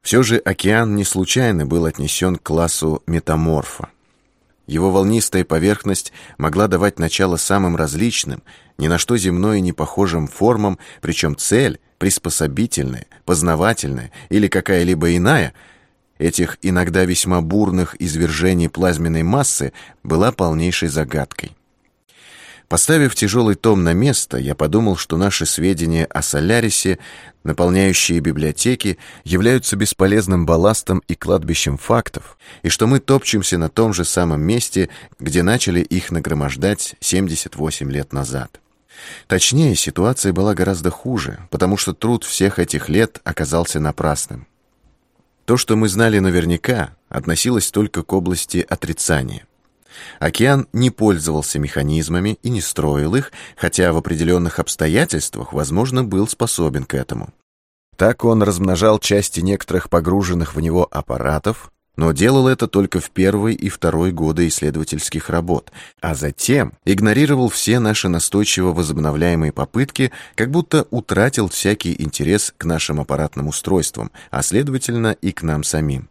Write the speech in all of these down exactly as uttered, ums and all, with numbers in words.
Все же океан не случайно был отнесен к классу метаморфа. Его волнистая поверхность могла давать начало самым различным, ни на что земное не похожим формам, причем цель, приспособительная, познавательная или какая-либо иная, этих иногда весьма бурных извержений плазменной массы была полнейшей загадкой. Поставив тяжелый том на место, я подумал, что наши сведения о Солярисе, наполняющие библиотеки, являются бесполезным балластом и кладбищем фактов, и что мы топчемся на том же самом месте, где начали их нагромождать семьдесят восемь лет назад. Точнее, ситуация была гораздо хуже, потому что труд всех этих лет оказался напрасным. То, что мы знали наверняка, относилось только к области отрицания. Океан не пользовался механизмами и не строил их, хотя в определенных обстоятельствах, возможно, был способен к этому. Так он размножал части некоторых погруженных в него аппаратов, но делал это только в первый и второй годы исследовательских работ, а затем игнорировал все наши настойчиво возобновляемые попытки, как будто утратил всякий интерес к нашим аппаратным устройствам, а следовательно и к нам самим.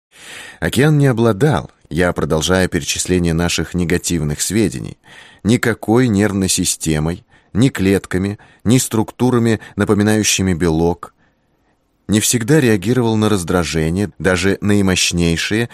Океан не обладал, я продолжаю перечисление наших негативных сведений, никакой нервной системой, ни клетками, ни структурами, напоминающими белок, не всегда реагировал на раздражение, даже наимощнейшие.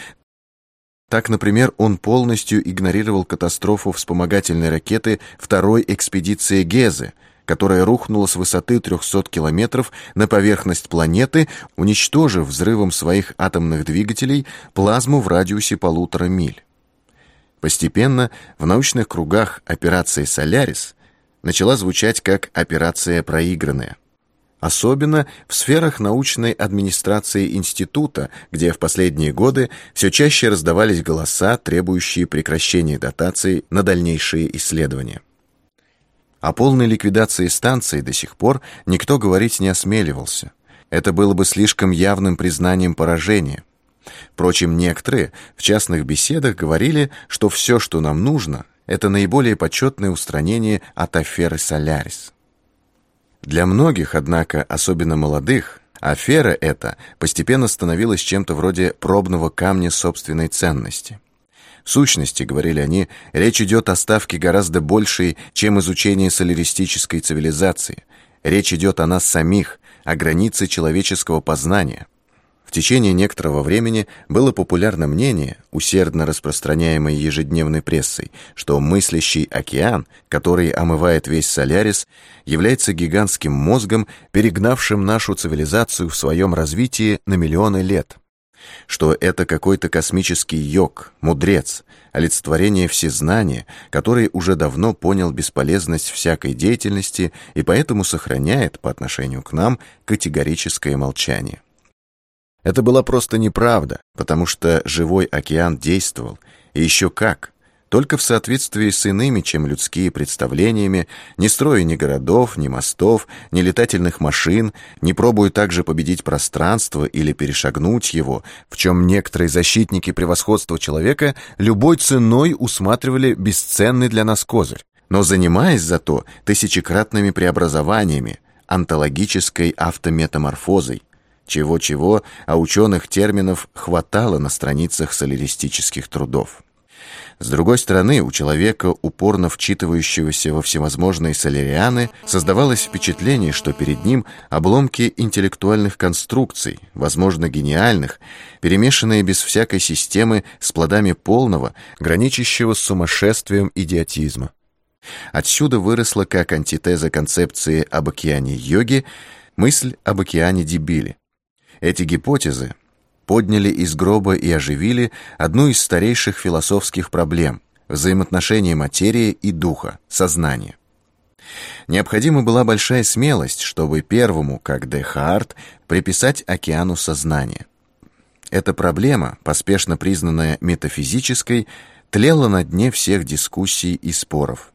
Так, например, он полностью игнорировал катастрофу вспомогательной ракеты второй экспедиции Гезе, которая рухнула с высоты трехсот километров на поверхность планеты, уничтожив взрывом своих атомных двигателей плазму в радиусе полутора миль. Постепенно в научных кругах операция «Солярис» начала звучать как «операция проигранная». Особенно в сферах научной администрации института, где в последние годы все чаще раздавались голоса, требующие прекращения дотаций на дальнейшие исследования. О полной ликвидации станции до сих пор никто говорить не осмеливался. Это было бы слишком явным признанием поражения. Впрочем, некоторые в частных беседах говорили, что все, что нам нужно, это наиболее почетное устранение от аферы «Солярис». Для многих, однако, особенно молодых, афера эта постепенно становилась чем-то вроде пробного камня собственной ценности. В сущности, говорили они, речь идет о ставке гораздо большей, чем изучение соляристической цивилизации. Речь идет о нас самих, о границе человеческого познания. В течение некоторого времени было популярно мнение, усердно распространяемое ежедневной прессой, что мыслящий океан, который омывает весь Солярис, является гигантским мозгом, перегнавшим нашу цивилизацию в своем развитии на миллионы лет. Что это какой-то космический йог, мудрец, олицетворение всезнания, который уже давно понял бесполезность всякой деятельности и поэтому сохраняет по отношению к нам категорическое молчание. Это была просто неправда, потому что живой океан действовал, и еще как, только в соответствии с иными, чем людские представлениями, не строя ни городов, ни мостов, ни летательных машин, не пробуя также победить пространство или перешагнуть его, в чем некоторые защитники превосходства человека любой ценой усматривали бесценный для нас козырь, но занимаясь зато тысячекратными преобразованиями, онтологической автометаморфозой, чего-чего, а ученых терминов хватало на страницах соляристических трудов. С другой стороны, у человека, упорно вчитывающегося во всевозможные солярианы, создавалось впечатление, что перед ним обломки интеллектуальных конструкций, возможно, гениальных, перемешанные без всякой системы с плодами полного, граничащего с сумасшествием идиотизма. Отсюда выросла как антитеза концепции об океане йоги мысль об океане дебиле. Эти гипотезы подняли из гроба и оживили одну из старейших философских проблем – взаимоотношения материи и духа, сознания. Необходима была большая смелость, чтобы первому, как Декарт, приписать океану сознания. Эта проблема, поспешно признанная метафизической, тлела на дне всех дискуссий и споров.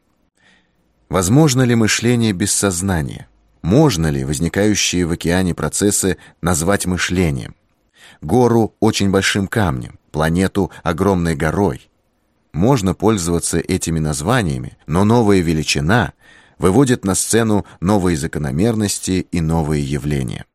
Возможно ли мышление без сознания? Можно ли возникающие в океане процессы назвать мышлением? Гору очень большим камнем, планету огромной горой. Можно пользоваться этими названиями, но новая величина выводит на сцену новые закономерности и новые явления.